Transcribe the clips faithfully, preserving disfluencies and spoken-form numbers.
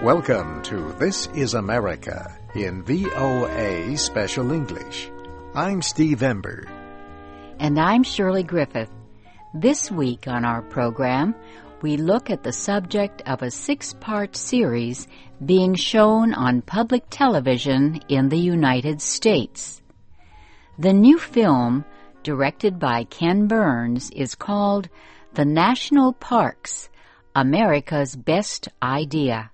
Welcome to This is America in V O A Special English. I'm Steve Ember. And I'm Shirley Griffith. This week on our program, we look at the subject of a six-part series being shown on public television in the United States. The new film, directed by Ken Burns, is called The National Parks, America's Best Idea.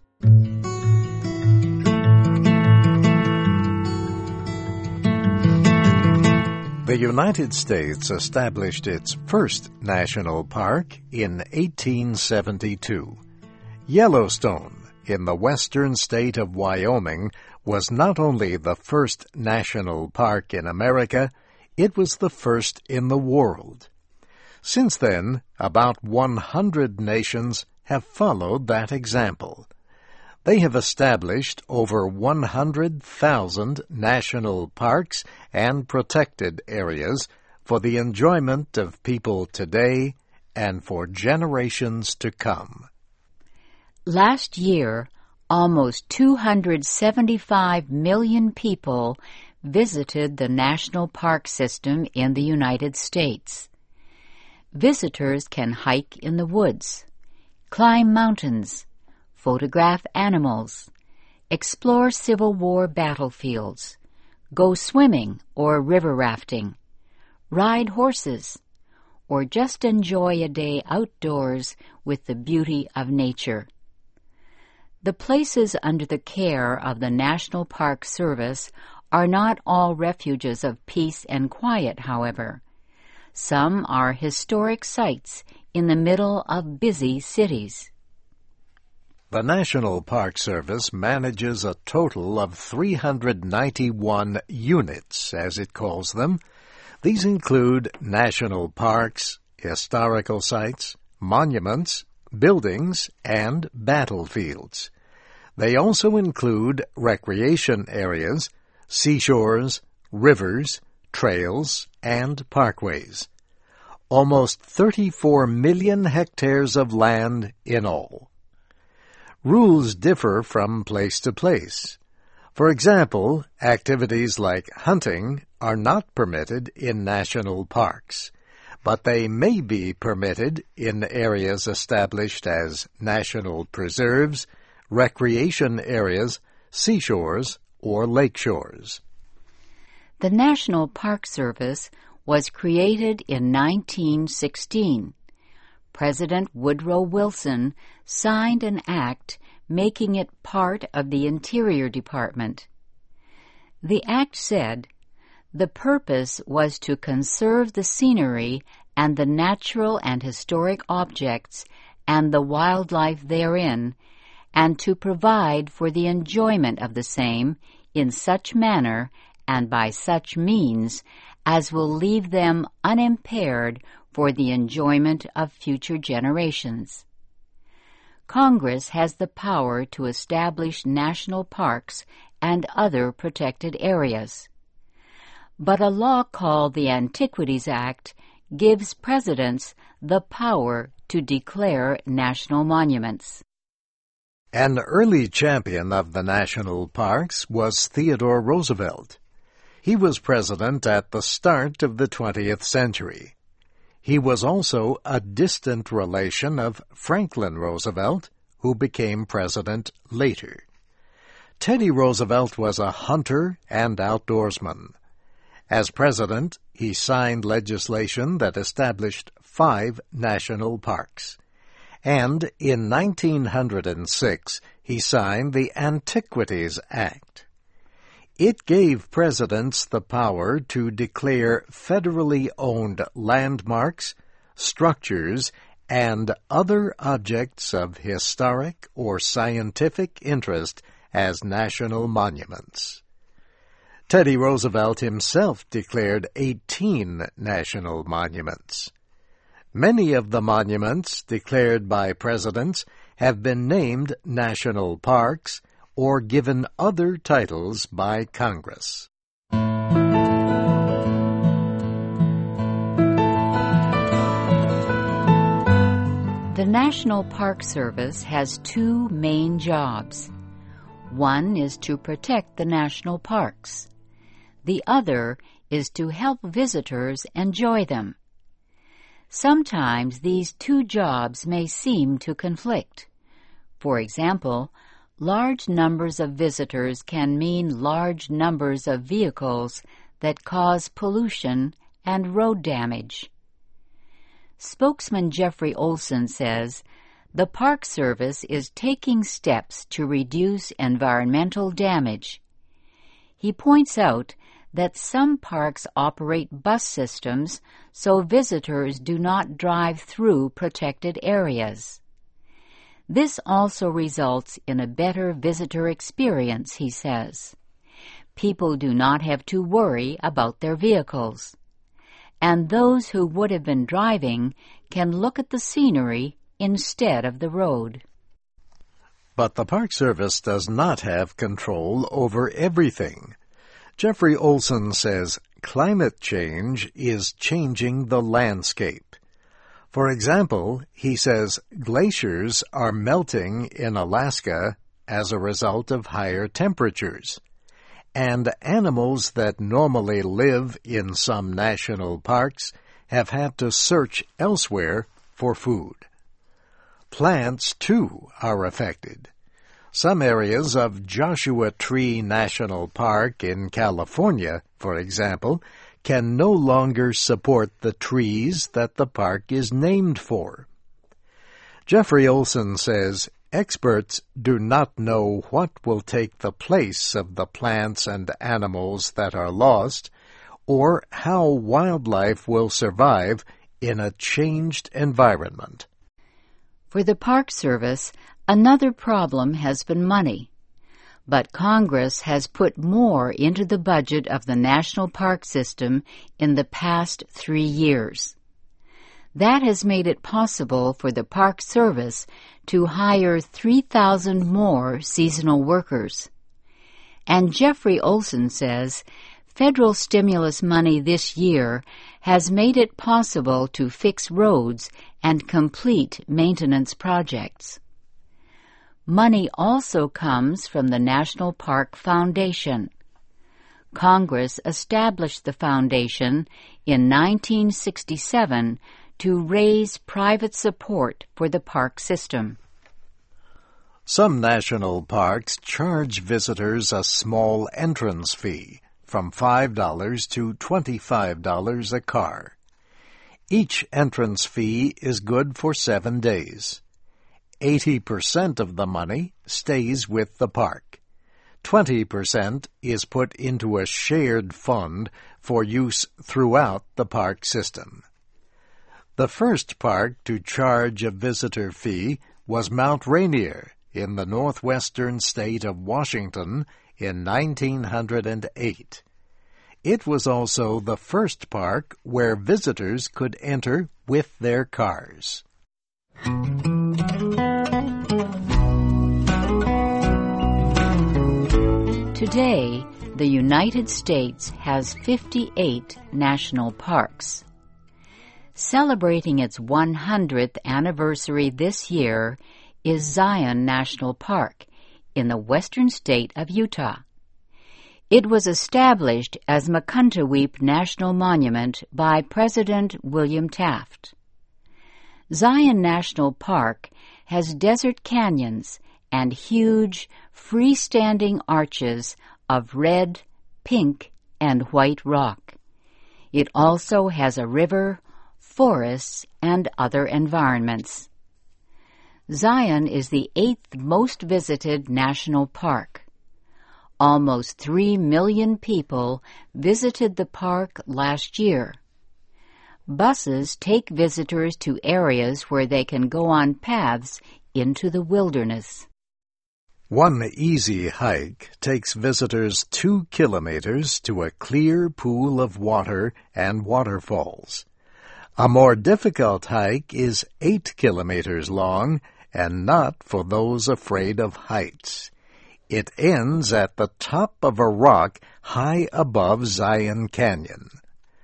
The United States established its first national park in eighteen seventy-two. Yellowstone, in the western state of Wyoming, was not only the first national park in America, it was the first in the world. Since then, about one hundred nations have followed that example. They have established over one hundred thousand national parks and protected areas for the enjoyment of people today and for generations to come. Last year, almost two hundred seventy-five million people visited the national park system in the United States. Visitors can hike in the woods, climb mountains, photograph animals, explore Civil War battlefields, go swimming or river rafting, ride horses, or just enjoy a day outdoors with the beauty of nature. The places under the care of the National Park Service are not all refuges of peace and quiet, however. Some are historic sites in the middle of busy cities. The National Park Service manages a total of three hundred ninety-one units, as it calls them. These include national parks, historical sites, monuments, buildings, and battlefields. They also include recreation areas, seashores, rivers, trails, and parkways. Almost thirty-four million hectares of land in all. Rules differ from place to place. For example, activities like hunting are not permitted in national parks, but they may be permitted in areas established as national preserves, recreation areas, seashores, or lakeshores. The National Park Service was created in nineteen sixteen. President Woodrow Wilson signed an act making it part of the Interior Department. The act said, the purpose was to conserve the scenery and the natural and historic objects and the wildlife therein, and to provide for the enjoyment of the same in such manner and by such means as will leave them unimpaired for the enjoyment of future generations. Congress has the power to establish national parks and other protected areas. But a law called the Antiquities Act gives presidents the power to declare national monuments. An early champion of the national parks was Theodore Roosevelt. He was president at the start of the twentieth century. He was also a distant relation of Franklin Roosevelt, who became president later. Teddy Roosevelt was a hunter and outdoorsman. As president, he signed legislation that established five national parks. And in nineteen oh six, he signed the Antiquities Act. It gave presidents the power to declare federally owned landmarks, structures, and other objects of historic or scientific interest as national monuments. Teddy Roosevelt himself declared eighteen national monuments. Many of the monuments declared by presidents have been named national parks or given other titles by Congress. The National Park Service has two main jobs. One is to protect the national parks. The other is to help visitors enjoy them. Sometimes these two jobs may seem to conflict. For example, large numbers of visitors can mean large numbers of vehicles that cause pollution and road damage. Spokesman Jeffrey Olson says, the Park Service is taking steps to reduce environmental damage. He points out that some parks operate bus systems so visitors do not drive through protected areas. This also results in a better visitor experience, he says. People do not have to worry about their vehicles. And those who would have been driving can look at the scenery instead of the road. But the Park Service does not have control over everything. Jeffrey Olson says climate change is changing the landscape. For example, he says glaciers are melting in Alaska as a result of higher temperatures, and animals that normally live in some national parks have had to search elsewhere for food. Plants, too, are affected. Some areas of Joshua Tree National Park in California, for example, can no longer support the trees that the park is named for. Jeffrey Olson says experts do not know what will take the place of the plants and animals that are lost, or how wildlife will survive in a changed environment. For the Park Service, another problem has been money. But Congress has put more into the budget of the National Park System in the past three years. That has made it possible for the Park Service to hire three thousand more seasonal workers. And Jeffrey Olson says federal stimulus money this year has made it possible to fix roads and complete maintenance projects. Money also comes from the National Park Foundation. Congress established the foundation in nineteen sixty-seven to raise private support for the park system. Some national parks charge visitors a small entrance fee, from five dollars to twenty-five dollars a car. Each entrance fee is good for seven days. Eighty percent of the money stays with the park. Twenty percent is put into a shared fund for use throughout the park system. The first park to charge a visitor fee was Mount Rainier in the northwestern state of Washington in nineteen oh eight. It was also the first park where visitors could enter with their cars. Today, the United States has fifty-eight national parks. Celebrating its one hundredth anniversary this year is Zion National Park in the western state of Utah. It was established as Mukuntuweap National Monument by President William Taft. Zion National Park has desert canyons and huge, freestanding arches of red, pink, and white rock. It also has a river, forests, and other environments. Zion is the eighth most visited national park. Almost three million people visited the park last year. Buses take visitors to areas where they can go on paths into the wilderness. One easy hike takes visitors two kilometers to a clear pool of water and waterfalls. A more difficult hike is eight kilometers long and not for those afraid of heights. It ends at the top of a rock high above Zion Canyon.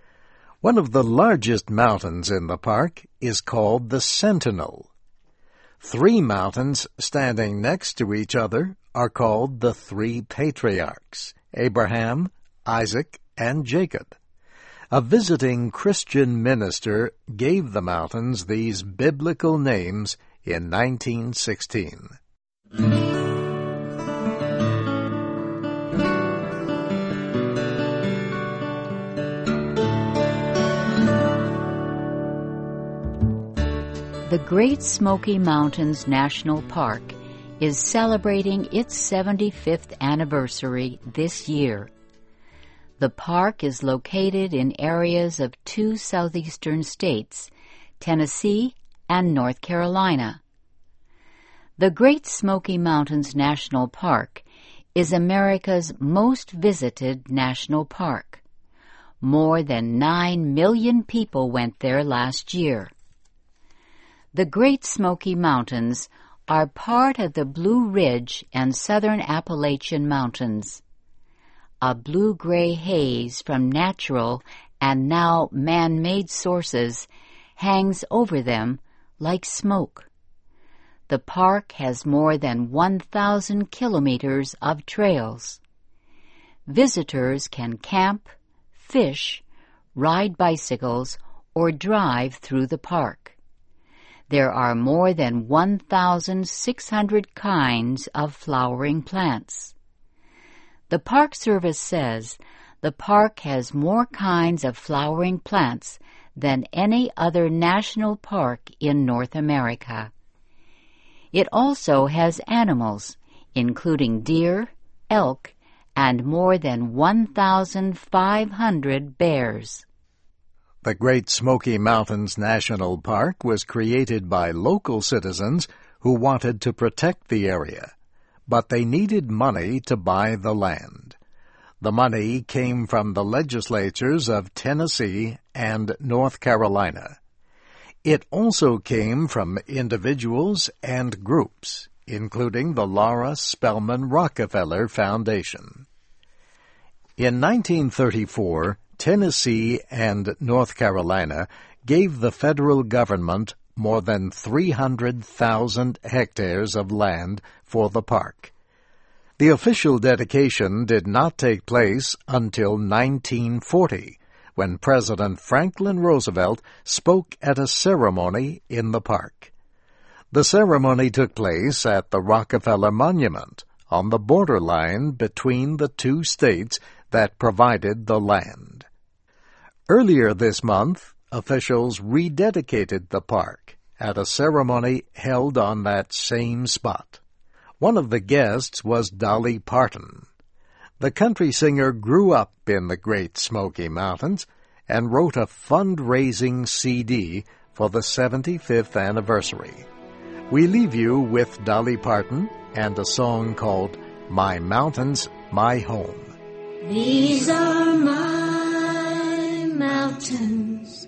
One of the largest mountains in the park is called the Sentinel. Three mountains standing next to each other are called the three patriarchs, Abraham, Isaac, and Jacob. A visiting Christian minister gave the mountains these biblical names in nineteen sixteen. The Great Smoky Mountains National Park is celebrating its seventy-fifth anniversary this year. The park is located in areas of two southeastern states, Tennessee and North Carolina. The Great Smoky Mountains National Park is America's most visited national park. More than nine million people went there last year. The Great Smoky Mountains are part of the Blue Ridge and Southern Appalachian Mountains. A blue-gray haze from natural and now man-made sources hangs over them like smoke. The park has more than one thousand kilometers of trails. Visitors can camp, fish, ride bicycles, or drive through the park. There are more than one thousand six hundred kinds of flowering plants. The Park Service says the park has more kinds of flowering plants than any other national park in North America. It also has animals, including deer, elk, and more than one thousand five hundred bears. The Great Smoky Mountains National Park was created by local citizens who wanted to protect the area, but they needed money to buy the land. The money came from the legislatures of Tennessee and North Carolina. It also came from individuals and groups, including the Laura Spelman Rockefeller Foundation. In nineteen thirty-four, Tennessee and North Carolina gave the federal government more than three hundred thousand hectares of land for the park. The official dedication did not take place until nineteen forty, when President Franklin Roosevelt spoke at a ceremony in the park. The ceremony took place at the Rockefeller Monument, on the borderline between the two states that provided the land. Earlier this month, officials rededicated the park at a ceremony held on that same spot. One of the guests was Dolly Parton. The country singer grew up in the Great Smoky Mountains and wrote a fundraising C D for the seventy-fifth anniversary. We leave you with Dolly Parton and a song called My Mountains, My Home. These are my mountains,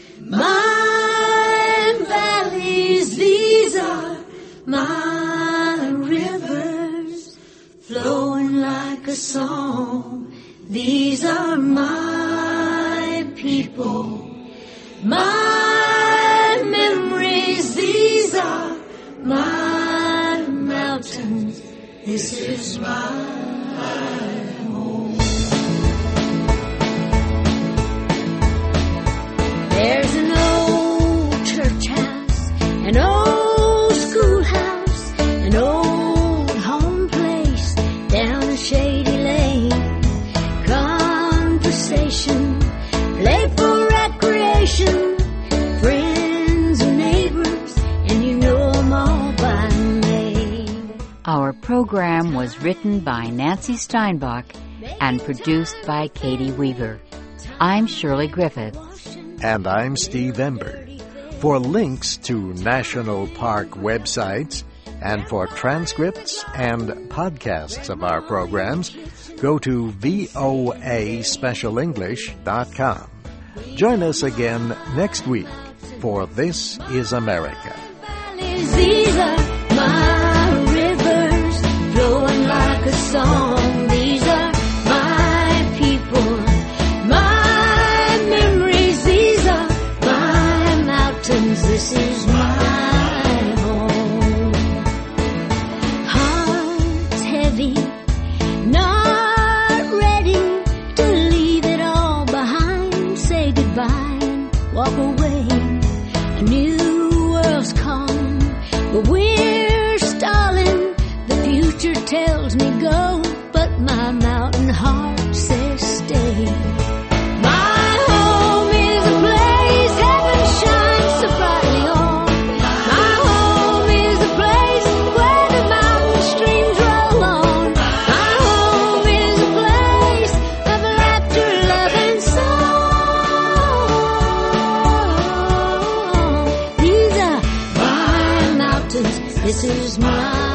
my valleys, these are my rivers, flowing like a song. These are my people, my memories, these are my mountains, this is my There's an old church house, an old schoolhouse, an old home place down a shady lane. Conversation, playful recreation, friends and neighbors, and you know them all by name. Our program was written by Nancy Steinbach and produced by Katie Weaver. I'm Shirley Griffith. And I'm Steve Ember. For links to National Park websites and for transcripts and podcasts of our programs, go to V O A special english dot com. Join us again next week for This is America. These are my rivers, flowing like a song. These are my people, my memories. These are my mountains. This is my home. mountains. This is my